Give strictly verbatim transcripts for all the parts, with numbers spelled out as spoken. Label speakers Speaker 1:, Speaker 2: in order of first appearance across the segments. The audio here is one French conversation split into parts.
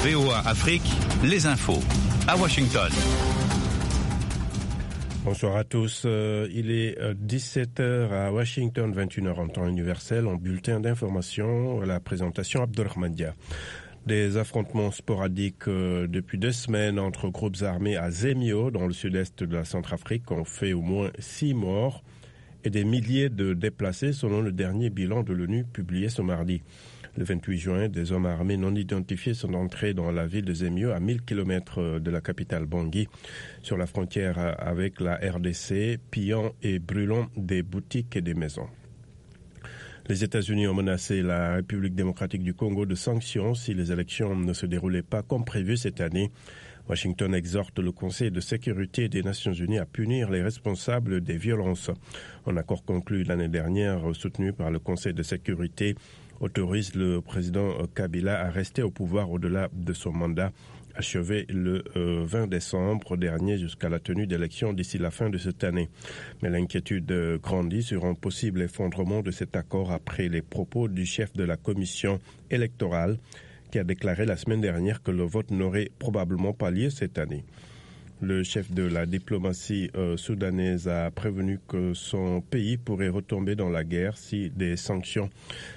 Speaker 1: V O A Afrique, les infos. À Washington.
Speaker 2: Bonsoir à tous. Euh, il est dix-sept heures à Washington, vingt et une heures en temps universel. En bulletin d'information, la présentation Abdelrahman Dia. Des affrontements sporadiques euh, depuis deux semaines entre groupes armés à Zemio, dans le sud-est de la Centrafrique, ont fait au moins six morts et des milliers de déplacés selon le dernier bilan de l'ONU publié ce mardi. Le vingt-huit juin, des hommes armés non identifiés sont entrés dans la ville de Zemio, à mille kilomètres de la capitale Bangui, sur la frontière avec la R D C, pillant et brûlant des boutiques et des maisons. Les États-Unis ont menacé la République démocratique du Congo de sanctions si les élections ne se déroulaient pas comme prévu cette année. Washington exhorte le Conseil de sécurité des Nations Unies à punir les responsables des violences. Un accord conclu l'année dernière, soutenu par le Conseil de sécurité, autorise le président Kabila à rester au pouvoir au-delà de son mandat, achevé le euh, vingt décembre dernier jusqu'à la tenue d'élections d'ici la fin de cette année. Mais l'inquiétude euh, grandit sur un possible effondrement de cet accord après les propos du chef de la commission électorale qui a déclaré la semaine dernière que le vote n'aurait probablement pas lieu cette année. Le chef de la diplomatie euh, soudanaise a prévenu que son pays pourrait retomber dans la guerre si des sanctions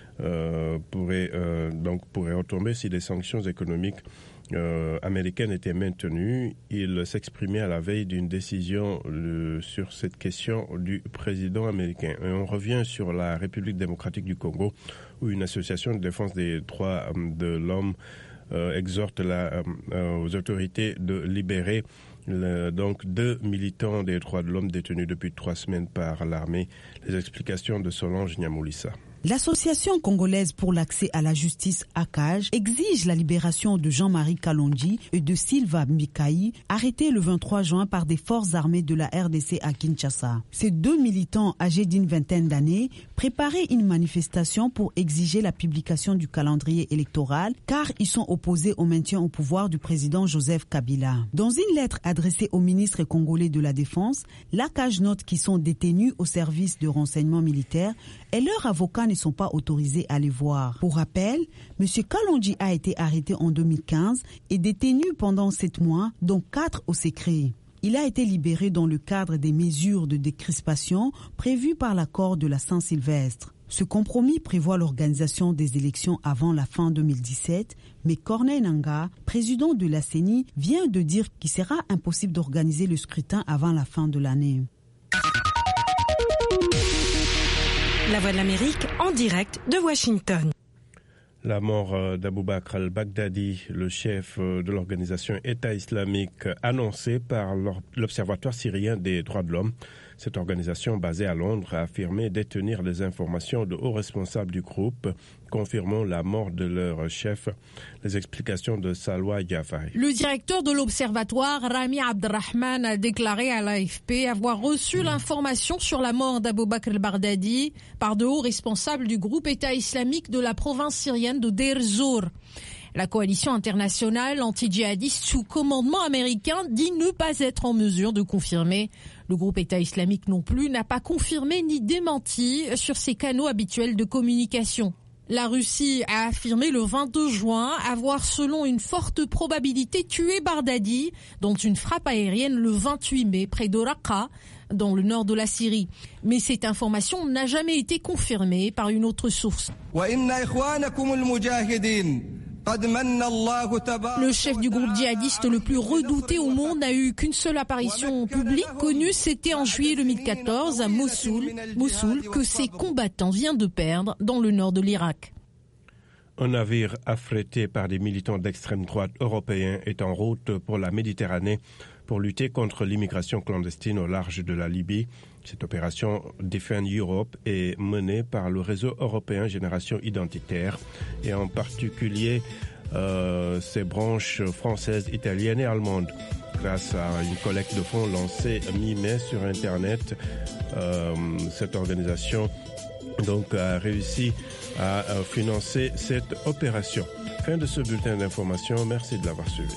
Speaker 2: euh, pourraient euh, donc pourraient retomber si des sanctions économiques Euh, américaine était maintenue. Il s'exprimait à la veille d'une décision le, sur cette question du président américain. Et on revient sur la République démocratique du Congo, où une association de défense des droits de l'homme euh, exhorte la, euh, aux autorités de libérer le, donc deux militants des droits de l'homme détenus depuis trois semaines par l'armée. Les explications de Solange Nyamoulissa.
Speaker 3: L'Association congolaise pour l'accès à la justice A C A J exige la libération de Jean-Marie Kalonji et de Silva Mikaï, arrêtés le vingt-trois juin par des forces armées de la R D C à Kinshasa. Ces deux militants âgés d'une vingtaine d'années préparaient une manifestation pour exiger la publication du calendrier électoral car ils sont opposés au maintien au pouvoir du président Joseph Kabila. Dans une lettre adressée au ministre congolais de la Défense, l'A C A J note qu'ils sont détenus au service de renseignement militaire et leurs avocats ne sont pas autorisés à les voir. Pour rappel, M. Kalonji a été arrêté en deux mille quinze et détenu pendant sept mois, dont quatre au secret. Il a été libéré dans le cadre des mesures de décrispation prévues par l'accord de la Saint-Sylvestre. Ce compromis prévoit l'organisation des élections avant la fin deux mille dix-sept, mais Corneille Nangaa, président de la C E N I, vient de dire qu'il sera impossible d'organiser le scrutin avant la fin de l'année.
Speaker 4: La Voix de l'Amérique en direct de Washington.
Speaker 2: La mort d'Aboubacar al-Baghdadi, le chef de l'organisation État islamique, annoncée par l'Observatoire syrien des droits de l'homme. Cette organisation basée à Londres a affirmé détenir des informations de hauts responsables du groupe, confirmant la mort de leur chef. Les explications de Salwa Jafari.
Speaker 5: Le directeur de l'Observatoire, Rami Abdrahman, a déclaré à l'A F P avoir reçu mmh. l'information sur la mort d'Aboubacar al-Baghdadi par de hauts responsables du groupe État islamique de la province syrienne de Deir Zour. La coalition internationale anti-djihadiste sous commandement américain dit ne pas être en mesure de confirmer. Le groupe État islamique non plus n'a pas confirmé ni démenti sur ses canaux habituels de communication. La Russie a affirmé le vingt-deux juin avoir, selon une forte probabilité, tué Baghdadi dans une frappe aérienne le vingt-huit mai près de Raqqa, dans le nord de la Syrie. Mais cette information n'a jamais été confirmée par une autre source. Le chef du groupe djihadiste le plus redouté au monde n'a eu qu'une seule apparition publique connue, c'était en juillet deux mille quatorze à Mossoul, Mossoul que ses combattants viennent de perdre dans le nord de l'Irak.
Speaker 2: Un navire affrété par des militants d'extrême droite européens est en route pour la Méditerranée pour lutter contre l'immigration clandestine au large de la Libye. Cette opération Defend Europe est menée par le réseau européen Génération Identitaire et en particulier euh, ses branches françaises, italiennes et allemandes. Grâce à une collecte de fonds lancée mi-mai sur Internet, euh, cette organisation donc a réussi à, à financer cette opération. Fin de ce bulletin d'information. Merci de l'avoir suivi.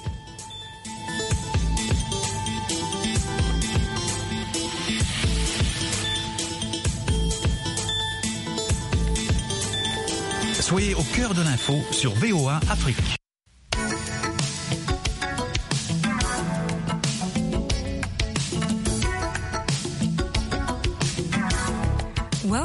Speaker 1: Soyez au cœur de l'info sur V O A Afrique.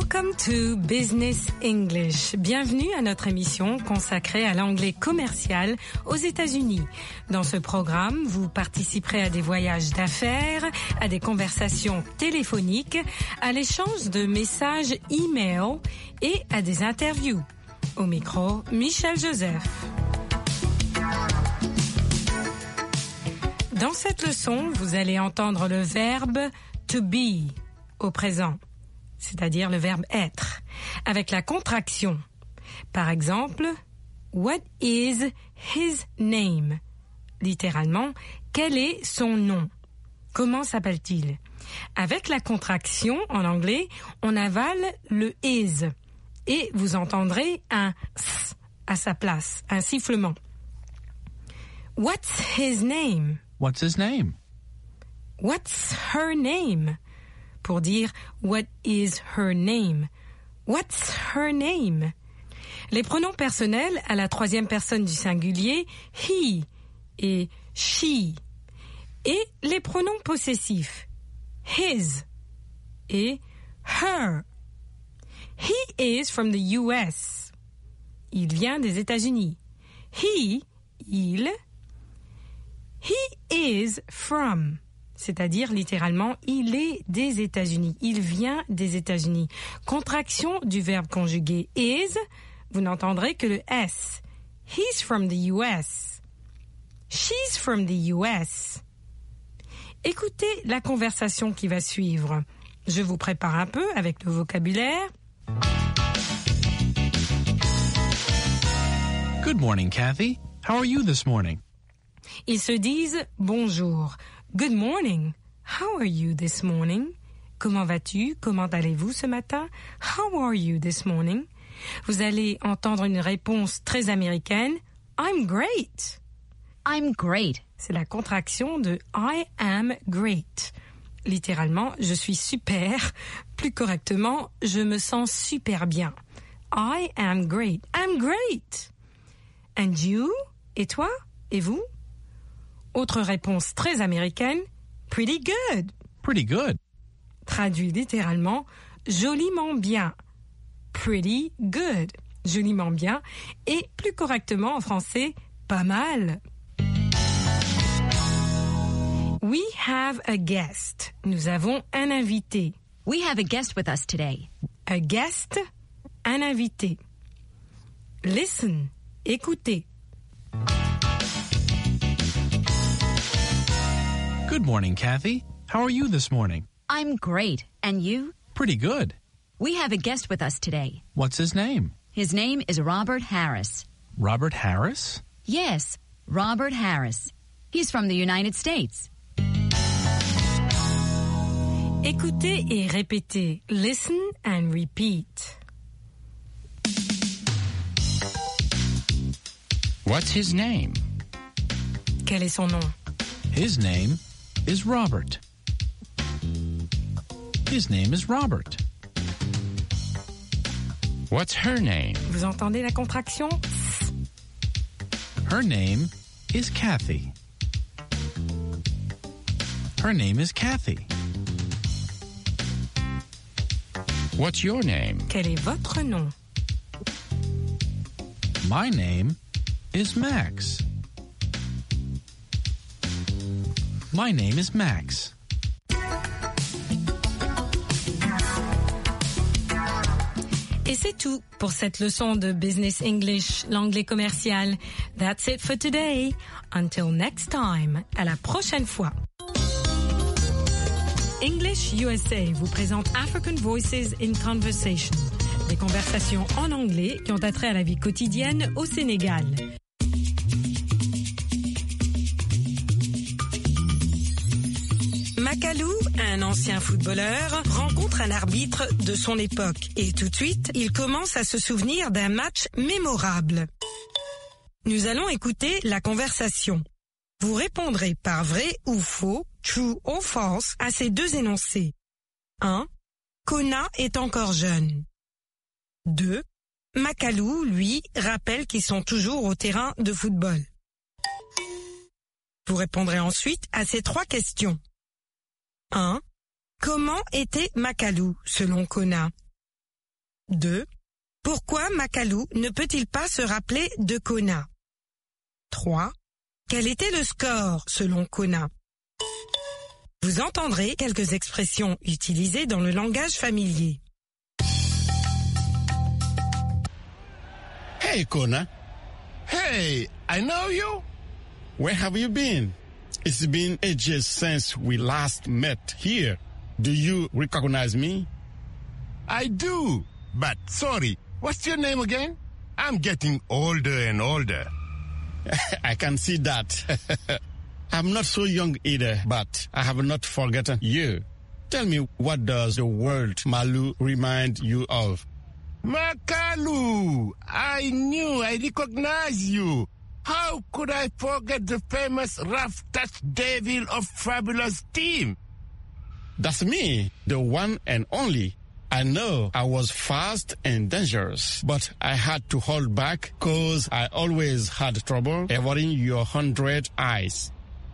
Speaker 4: Welcome to Business English. Bienvenue à notre émission consacrée à l'anglais commercial aux États-Unis. Dans ce programme, vous participerez à des voyages d'affaires, à des conversations téléphoniques, à l'échange de messages e-mail et à des interviews. Au micro, Michel Joseph. Dans cette leçon, vous allez entendre le verbe to be au présent, c'est-à-dire le verbe être, avec la contraction. Par exemple, what is his name? Littéralement, quel est son nom? Comment s'appelle-t-il? Avec la contraction, en anglais, on avale le is et vous entendrez un s à sa place, un sifflement. What's his name?
Speaker 1: What's his name?
Speaker 4: What's her name? Pour dire what is her name? What's her name? Les pronoms personnels à la troisième personne du singulier, he et she. Et les pronoms possessifs, his et her. He is from the U S. Il vient des États-Unis. He, il. He is from, c'est-à-dire littéralement, il est des États-Unis. Il vient des États-Unis. Contraction du verbe conjugué is, vous n'entendrez que le S. He's from the U S. She's from the U S. Écoutez la conversation qui va suivre. Je vous prépare un peu avec le vocabulaire.
Speaker 1: Good morning, Kathy. How are you this morning?
Speaker 4: Ils se disent bonjour. Good morning. How are you this morning? Comment vas-tu? Comment allez-vous ce matin? How are you this morning? Vous allez entendre une réponse très américaine. I'm great.
Speaker 6: I'm great.
Speaker 4: C'est la contraction de I am great. Littéralement, je suis super. Plus correctement, je me sens super bien. I am great. I'm great. And you? Et toi? Et vous? Autre réponse très américaine, pretty good.
Speaker 1: Pretty good.
Speaker 4: Traduit littéralement, joliment bien. Pretty good. Joliment bien. Et plus correctement en français, pas mal. We have a guest. Nous avons un invité.
Speaker 6: We have a guest with us today.
Speaker 4: A guest, un invité. Listen, écoutez.
Speaker 1: Good morning, Kathy. How are you this morning?
Speaker 6: I'm great. And you?
Speaker 1: Pretty good.
Speaker 6: We have a guest with us today.
Speaker 1: What's his name?
Speaker 6: His name is Robert Harris.
Speaker 1: Robert Harris?
Speaker 6: Yes, Robert Harris. He's from the United States.
Speaker 4: Écoutez et répétez. Listen and repeat.
Speaker 7: What's his name?
Speaker 4: Quel est son nom?
Speaker 1: His name is Robert. His name is Robert.
Speaker 7: What's her name?
Speaker 4: Vous entendez la contraction?
Speaker 1: Her name is Kathy. Her name is Kathy.
Speaker 7: What's your name?
Speaker 4: Quel est votre nom?
Speaker 1: My name is Max. My name is Max.
Speaker 4: Et c'est tout pour cette leçon de Business English, l'anglais commercial. That's it for today. Until next time. À la prochaine fois. English U S A vous présente African Voices in Conversation. Des conversations en anglais qui ont attrait à la vie quotidienne au Sénégal. Macalou, un ancien footballeur, rencontre un arbitre de son époque et tout de suite, il commence à se souvenir d'un match mémorable. Nous allons écouter la conversation. Vous répondrez par vrai ou faux, true or false, à ces deux énoncés. un. Kona est encore jeune. deux. Macalou, lui, rappelle qu'ils sont toujours au terrain de football. Vous répondrez ensuite à ces trois questions. un. Comment était Macalou, selon Kona? deux. Pourquoi Makalu ne peut-il pas se rappeler de Kona? trois. Quel était le score selon Kona? Vous entendrez quelques expressions utilisées dans le langage familier.
Speaker 8: Hey, Kona.
Speaker 9: Hey, I know you.
Speaker 8: Where have you been? It's been ages since we last met here. Do you recognize me?
Speaker 9: I do, but sorry, what's your name again? I'm getting older and older.
Speaker 8: I can see that. I'm not so young either, but I have not forgotten you. Tell me, what does the word Malu remind you of?
Speaker 9: Makalu! I knew I recognized you. How could I forget the famous rough touch devil of Fabulous Team?
Speaker 8: That's me, the one and only. I know I was fast and dangerous, but I had to hold back because I always had trouble avoiding your hundred eyes.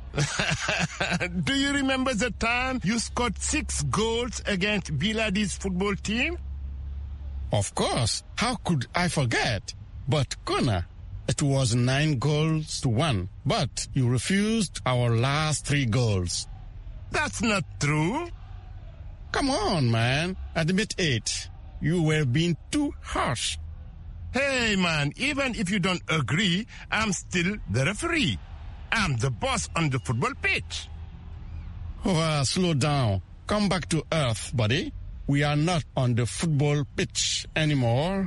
Speaker 9: Do you remember the time you scored six goals against Biladi's football team?
Speaker 8: Of course. How could I forget? But Kona, it was nine goals to one, but you refused our last three goals.
Speaker 9: That's not true.
Speaker 8: Come on, man. Admit it. You were being too harsh.
Speaker 9: Hey, man, even if you don't agree, I'm still the referee. I'm the boss on the football pitch.
Speaker 8: Oh, slow down. Come back to earth, buddy. We are not on the football pitch anymore.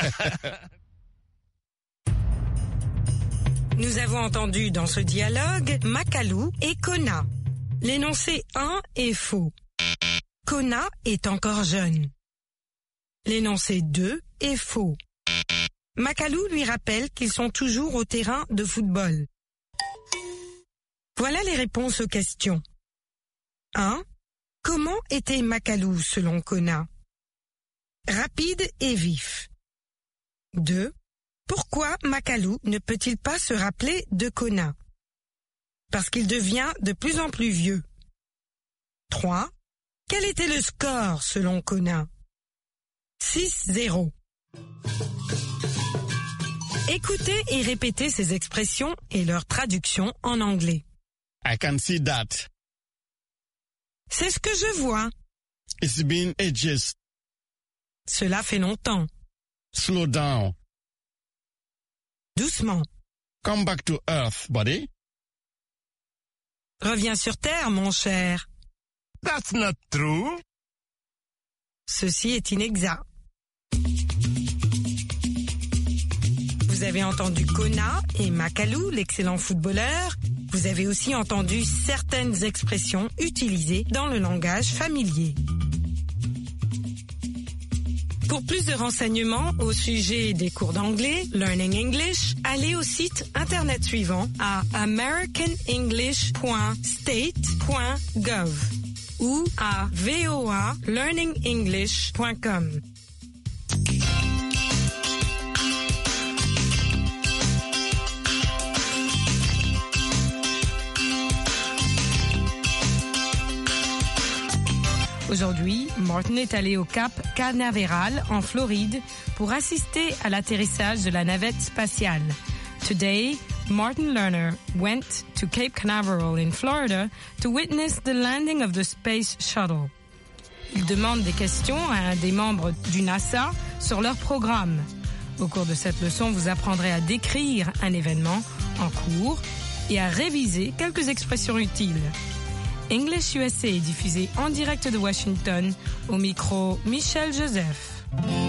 Speaker 4: Nous avons entendu dans ce dialogue Makalu et Kona. L'énoncé un est faux. Kona est encore jeune. L'énoncé deux est faux. Makalu lui rappelle qu'ils sont toujours au terrain de football. Voilà les réponses aux questions. un. Comment était Makalu selon Kona? Rapide et vif. deux. Pourquoi Makalu ne peut-il pas se rappeler de Kona? Parce qu'il devient de plus en plus vieux. trois. Quel était le score selon Kona? six zéro. Écoutez et répétez ces expressions et leur traduction en anglais.
Speaker 8: I can see that.
Speaker 4: C'est ce que je vois.
Speaker 8: It's been ages.
Speaker 4: Cela fait longtemps.
Speaker 8: Slow down.
Speaker 4: Doucement.
Speaker 8: Come back to earth, buddy.
Speaker 4: Reviens sur terre, mon cher.
Speaker 9: That's not true.
Speaker 4: Ceci est inexact. Vous avez entendu Kona et Makalu, l'excellent footballeur. Vous avez aussi entendu certaines expressions utilisées dans le langage familier. Pour plus de renseignements au sujet des cours d'anglais, Learning English, allez au site internet suivant à american english point state point gov ou à v o a learning english point com. Aujourd'hui, Martin est allé au Cap Canaveral en Floride pour assister à l'atterrissage de la navette spatiale. Today, Martin Lerner went to Cape Canaveral in Florida to witness the landing of the space shuttle. Il demande des questions à un des membres du NASA sur leur programme. Au cours de cette leçon, vous apprendrez à décrire un événement en cours et à réviser quelques expressions utiles. English U S A est diffusé en direct de Washington, au micro Michel Joseph.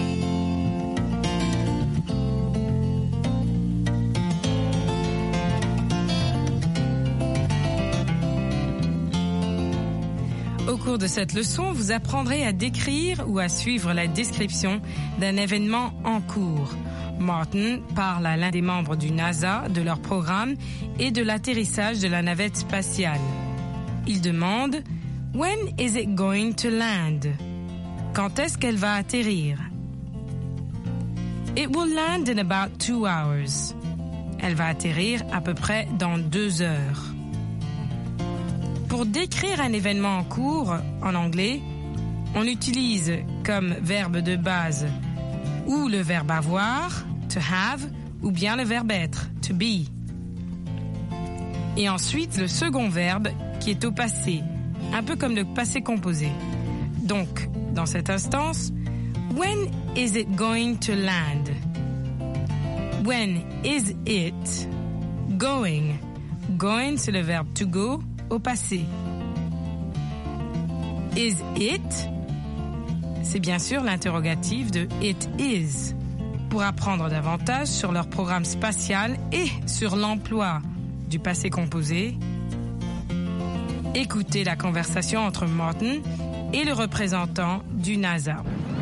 Speaker 4: Au cours de cette leçon, vous apprendrez à décrire ou à suivre la description d'un événement en cours. Martin parle à l'un des membres du NASA de leur programme et de l'atterrissage de la navette spatiale. Il demande « When is it going to land ?» Quand est-ce qu'elle va atterrir? « It will land in about two hours. » Elle va atterrir à peu près dans deux heures. Pour décrire un événement en cours, en anglais, on utilise comme verbe de base ou le verbe avoir, to have, ou bien le verbe être, to be. Et ensuite, le second verbe qui est au passé, un peu comme le passé composé. Donc, dans cette instance, when is it going to land? When is it going? Going, c'est le verbe to go au passé. Is it? C'est bien sûr l'interrogatif de it is. Pour apprendre davantage sur leur programme spatial et sur l'emploi du passé composé, écoutez la conversation entre Martin et le représentant du NASA.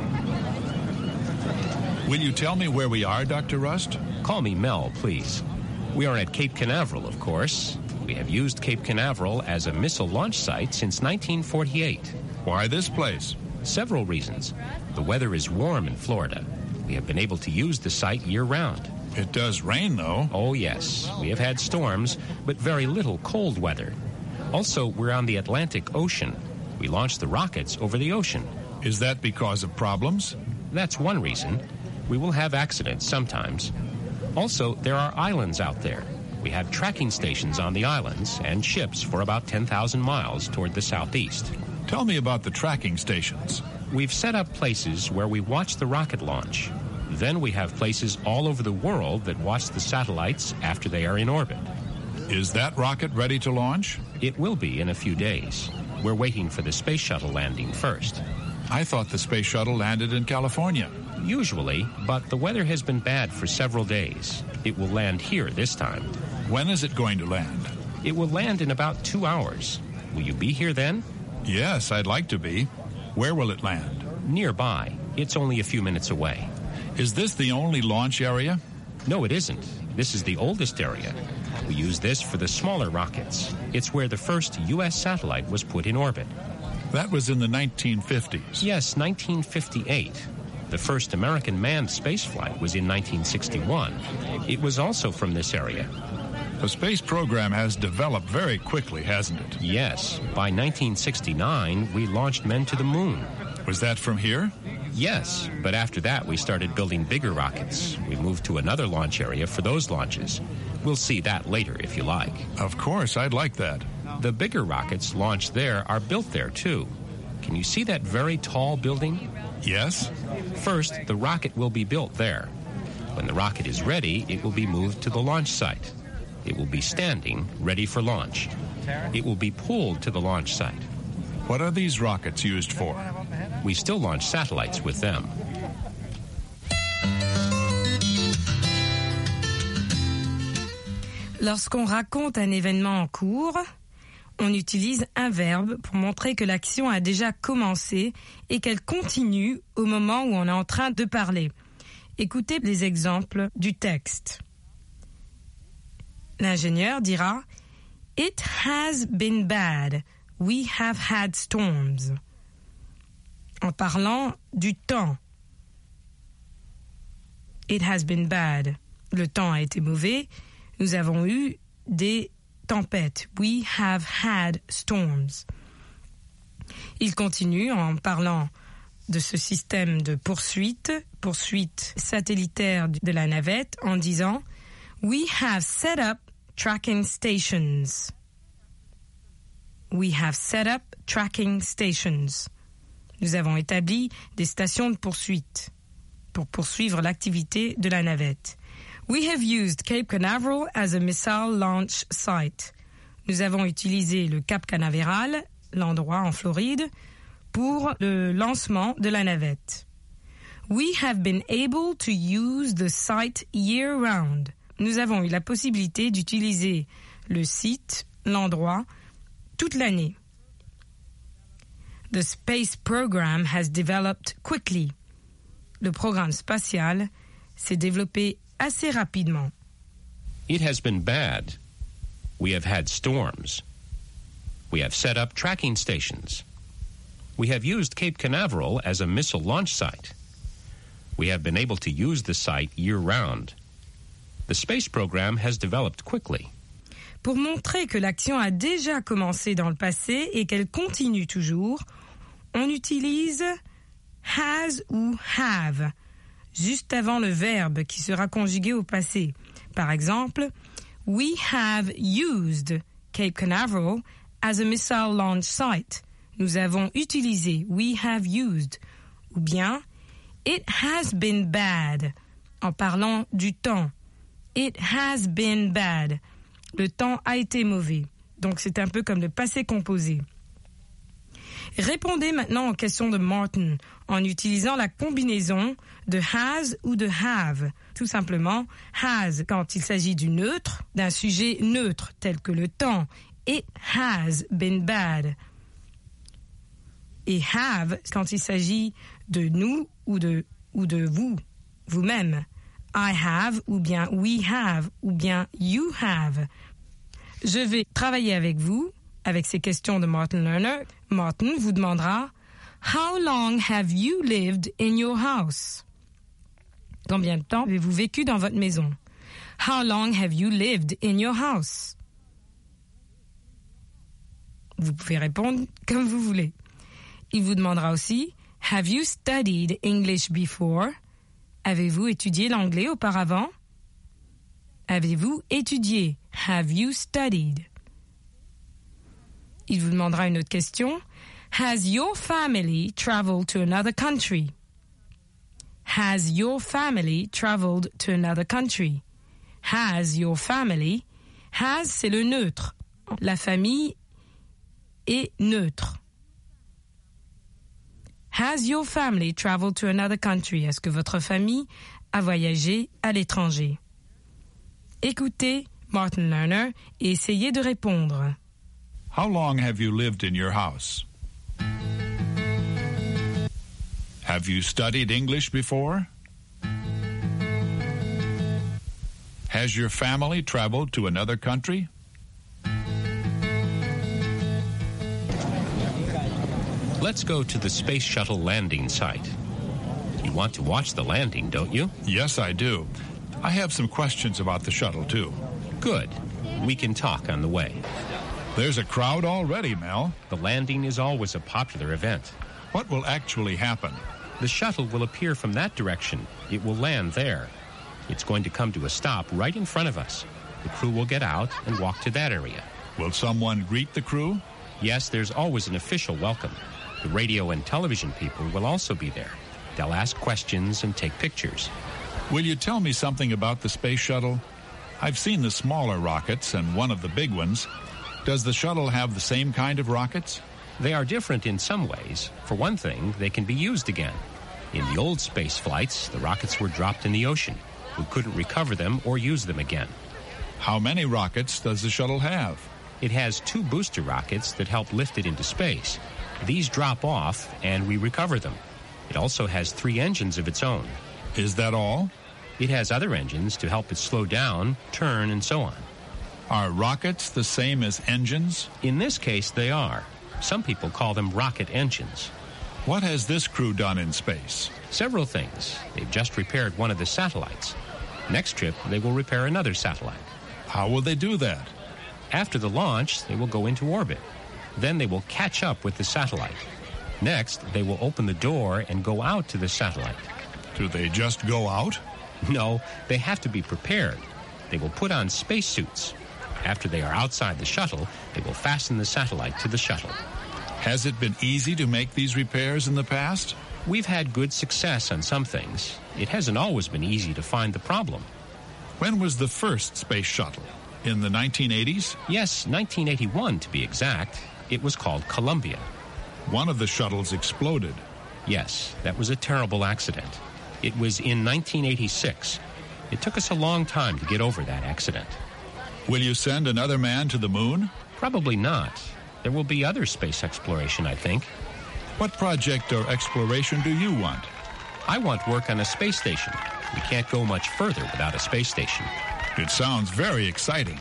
Speaker 10: Will you tell me where we are, Doctor Rust?
Speaker 11: Call me Mel, please. We are at Cape Canaveral, of course. We have used Cape Canaveral as a missile launch site since nineteen forty-eight.
Speaker 10: Why this place?
Speaker 11: Several reasons. The weather is warm in Florida. We have been able to use the site year-round.
Speaker 10: It does rain, though.
Speaker 11: Oh, yes. We have had storms, but very little cold weather. Also, we're on the Atlantic Ocean. We launch the rockets over the ocean.
Speaker 10: Is that because of problems?
Speaker 11: That's one reason. We will have accidents sometimes. Also, there are islands out there. We have tracking stations on the islands and ships for about ten thousand miles toward the southeast.
Speaker 10: Tell me about the tracking stations.
Speaker 11: We've set up places where we watch the rocket launch. Then we have places all over the world that watch the satellites after they are in orbit.
Speaker 10: Is that rocket ready to launch?
Speaker 11: It will be in a few days. We're waiting for the space shuttle landing first.
Speaker 10: I thought the space shuttle landed in California.
Speaker 11: Usually, but the weather has been bad for several days. It will land here this time.
Speaker 10: When is it going to land?
Speaker 11: It will land in about two hours. Will you be here then?
Speaker 10: Yes, I'd like to be. Where will it land?
Speaker 11: Nearby. It's only a few minutes away.
Speaker 10: Is this the only launch area?
Speaker 11: No, it isn't. This is the oldest area. We use this for the smaller rockets. It's where the first U S satellite was put in orbit.
Speaker 10: That was in the nineteen fifties.
Speaker 11: Yes, nineteen fifty-eight. The first American manned spaceflight was in nineteen sixty-one. It was also from this area.
Speaker 10: The space program has developed very quickly, hasn't it?
Speaker 11: Yes. By nineteen sixty-nine, we launched men to the moon.
Speaker 10: Was that from here?
Speaker 11: Yes, but after that we started building bigger rockets. We moved to another launch area for those launches. We'll see that later if you like.
Speaker 10: Of course, I'd like that.
Speaker 11: The bigger rockets launched there are built there too. Can you see that very tall building?
Speaker 10: Yes.
Speaker 11: First, the rocket will be built there. When the rocket is ready, it will be moved to the launch site. It will be standing, ready for launch. It will be pulled to the launch site.
Speaker 10: What are these rockets used for?
Speaker 11: We still launch satellites with them.
Speaker 4: Lorsqu'on raconte un événement en cours, on utilise un verbe pour montrer que l'action a déjà commencé et qu'elle continue au moment où on est en train de parler. Écoutez les exemples du texte. L'ingénieur dira « It has been bad. We have had storms. » En parlant du temps. It has been bad. Le temps a été mauvais. Nous avons eu des tempêtes. We have had storms. Il continue en parlant de ce système de poursuite, poursuite satellitaire de la navette, en disant « We have set up tracking stations. » We have set up tracking stations. Nous avons établi des stations de poursuite pour poursuivre l'activité de la navette. We have used Cape Canaveral as a missile launch site. Nous avons utilisé le Cap Canaveral, l'endroit en Floride, pour le lancement de la navette. We have been able to use the site year-round. Nous avons eu la possibilité d'utiliser le site, l'endroit, toute l'année. The space program has developed quickly. Le programme spatial s'est développé assez rapidement.
Speaker 11: It has been bad. We have had storms. We have set up tracking stations. We have used Cape Canaveral as a missile launch site. We have been able to use the site year-round. The space program has developed quickly.
Speaker 4: Pour montrer que l'action a déjà commencé dans le passé et qu'elle continue toujours, on utilise has ou have. juste avant le verbe qui sera conjugué au passé. Par exemple, we have used Cape Canaveral as a missile launch site. Nous avons utilisé, we have used. Ou bien, it has been bad, en parlant du temps. It has been bad. Le temps a été mauvais. Donc c'est un peu comme le passé composé. Répondez maintenant aux questions de Martin en utilisant la combinaison de has ou de have. Tout simplement, has quand il s'agit du neutre, d'un sujet neutre tel que le temps. It has been bad. Et have quand il s'agit de nous ou de, ou de vous, vous-même. I have ou bien we have ou bien you have. Je vais travailler avec vous, avec ces questions de Martin Lerner. Martin vous demandera « How long have you lived in your house ?» Combien de temps avez-vous vécu dans votre maison? « How long have you lived in your house ?» Vous pouvez répondre comme vous voulez. Il vous demandera aussi « Have you studied English before ?» Avez-vous étudié l'anglais auparavant? Avez-vous étudié? Have you studied? Il vous demandera une autre question. Has your family traveled to another country? Has your family traveled to another country? Has your family? Has, c'est le neutre. La famille est neutre. Has your family traveled to another country? Est-ce que votre famille a voyagé à l'étranger? Écoutez Martin Lerner et essayez de répondre.
Speaker 10: How long have you lived in your house? Have you studied English before? Has your family traveled to another country?
Speaker 11: Let's go to the Space Shuttle landing site. You want to watch the landing, don't you?
Speaker 10: Yes, I do. I have some questions about the shuttle, too.
Speaker 11: Good. We can talk on the way.
Speaker 10: There's a crowd already, Mel.
Speaker 11: The landing is always a popular event.
Speaker 10: What will actually happen?
Speaker 11: The shuttle will appear from that direction. It will land there. It's going to come to a stop right in front of us. The crew will get out and walk to that area.
Speaker 10: Will someone greet the crew?
Speaker 11: Yes, there's always an official welcome. The radio and television people will also be there. They'll ask questions and take pictures.
Speaker 10: Will you tell me something about the space shuttle? I've seen the smaller rockets and one of the big ones. Does the shuttle have the same kind of rockets?
Speaker 11: They are different in some ways. For one thing, they can be used again. In the old space flights, the rockets were dropped in the ocean. We couldn't recover them or use them again.
Speaker 10: How many rockets does the shuttle have?
Speaker 11: It has two booster rockets that help lift it into space. These drop off and we recover them. It also has three engines of its own.
Speaker 10: Is that all?
Speaker 11: It has other engines to help it slow down, turn, and so on.
Speaker 10: Are rockets the same as engines?
Speaker 11: In this case, they are. Some people call them rocket engines.
Speaker 10: What has this crew done in space?
Speaker 11: Several things. They've just repaired one of the satellites. Next trip, they will repair another satellite.
Speaker 10: How will they do that?
Speaker 11: After the launch, they will go into orbit. Then they will catch up with the satellite. Next, they will open the door and go out to the satellite.
Speaker 10: Do they just go out?
Speaker 11: No, they have to be prepared. They will put on spacesuits. After they are outside the shuttle, they will fasten the satellite to the shuttle.
Speaker 10: Has it been easy to make these repairs in the past?
Speaker 11: We've had good success on some things. It hasn't always been easy to find the problem.
Speaker 10: When was the first space shuttle? In the nineteen eighties?
Speaker 11: Yes, nineteen eighty-one to be exact. It was called Columbia.
Speaker 10: One of the shuttles exploded.
Speaker 11: Yes, that was a terrible accident. It was in nineteen eighty-six. It took us a long time to get over that accident.
Speaker 10: Will you send another man to the moon?
Speaker 11: Probably not. There will be other space exploration, I think.
Speaker 10: What project or exploration do you want?
Speaker 11: I want work on a space station. We can't go much further without a space station.
Speaker 10: It sounds very exciting.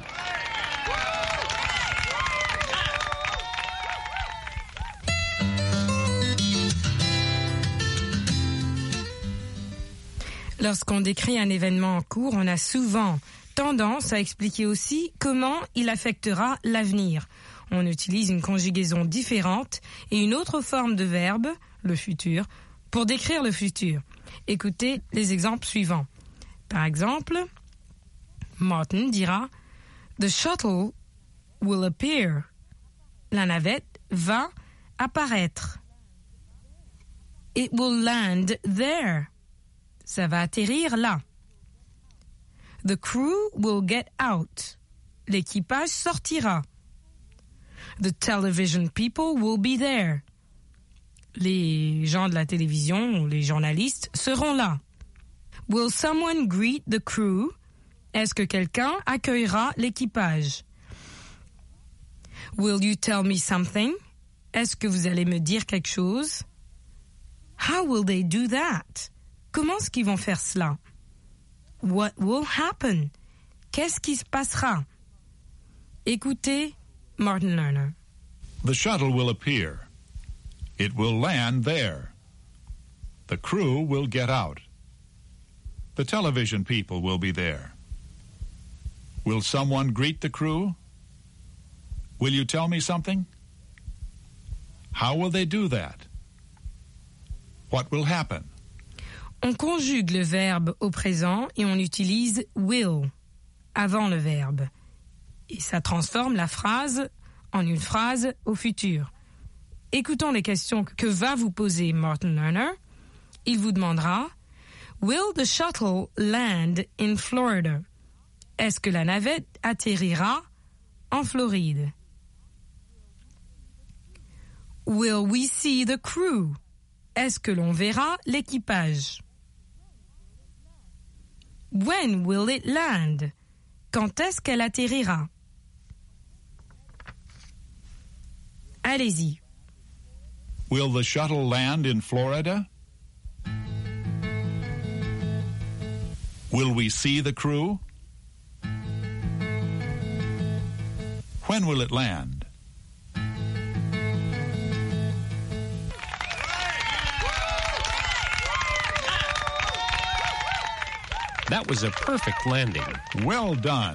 Speaker 4: Lorsqu'on décrit un événement en cours, on a souvent tendance à expliquer aussi comment il affectera l'avenir. On utilise une conjugaison différente et une autre forme de verbe, le futur, Pour décrire le futur, écoutez les exemples suivants. Par exemple, Martin dira « The shuttle will appear ». La navette va apparaître. « It will land there ». Ça va atterrir là. « The crew will get out ». L'équipage sortira. « The television people will be there ». Les gens de la télévision ou les journalistes seront là. « Will someone greet the crew » Est-ce que quelqu'un accueillera l'équipage? « Will you tell me something » Est-ce que vous allez me dire quelque chose? « How will they do that » Comment est-ce qu'ils vont faire cela? « What will happen » Qu'est-ce qui se passera? Écoutez Martin Lerner.
Speaker 10: The shuttle will appear. It will land there. The crew will get out. The television people will be there. Will someone greet the crew? Will you tell me something? How will they do that? What will happen?
Speaker 4: On conjugue le verbe au présent et on utilise will avant le verbe. Et ça transforme la phrase en une phrase au futur. Écoutons les questions que va vous poser Martin Lerner. Il vous demandera « Will the shuttle land in Florida » Est-ce que la navette atterrira en Floride? « Will we see the crew » Est-ce que l'on verra l'équipage? « When will it land » Quand est-ce qu'elle atterrira? Allez-y.
Speaker 10: Will the shuttle land in Florida? Will we see the crew? When will it land?
Speaker 11: That was a perfect landing.
Speaker 10: Well done.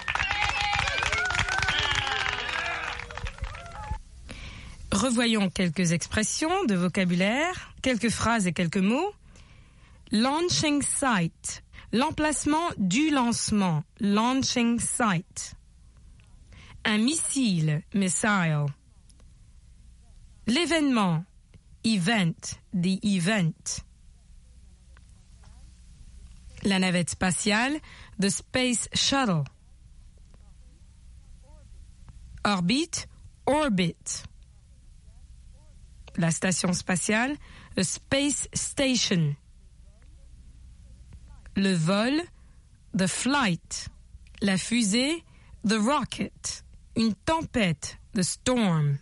Speaker 4: Revoyons quelques expressions de vocabulaire, quelques phrases et quelques mots. Launching site, l'emplacement du lancement, launching site. Un missile, missile. L'événement, event, the event. La navette spatiale, the space shuttle. Orbite, orbit. La station spatiale, the space station. Le vol, the flight. La fusée, the rocket. Une tempête, the storm.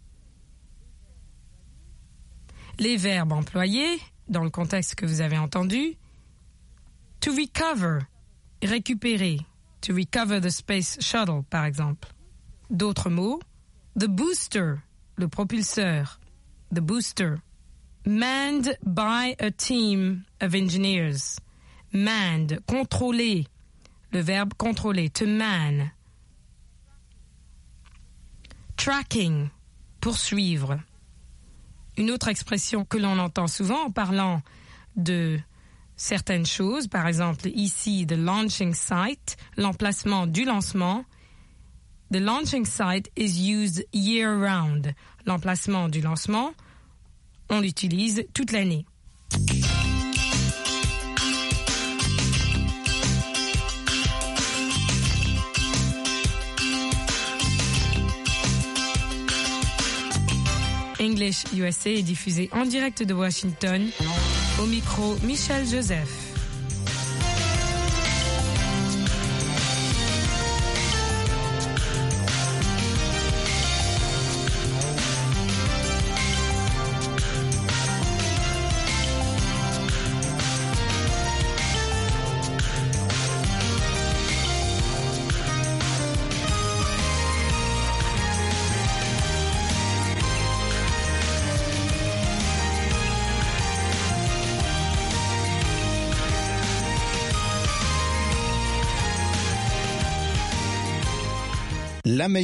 Speaker 4: Les verbes employés, dans le contexte que vous avez entendu, to recover, récupérer. To recover the space shuttle, par exemple. D'autres mots, the booster, le propulseur. The booster. Manned by a team of engineers. Manned, contrôler. Le verbe contrôler, to man. Tracking, poursuivre. Une autre expression que l'on entend souvent en parlant de certaines choses, par exemple ici, the launching site, l'emplacement du lancement. The launching site is used year-round. L'emplacement du lancement, on l'utilise toute l'année. English U S A est diffusé en direct de Washington. Au micro, Michel Joseph.
Speaker 12: La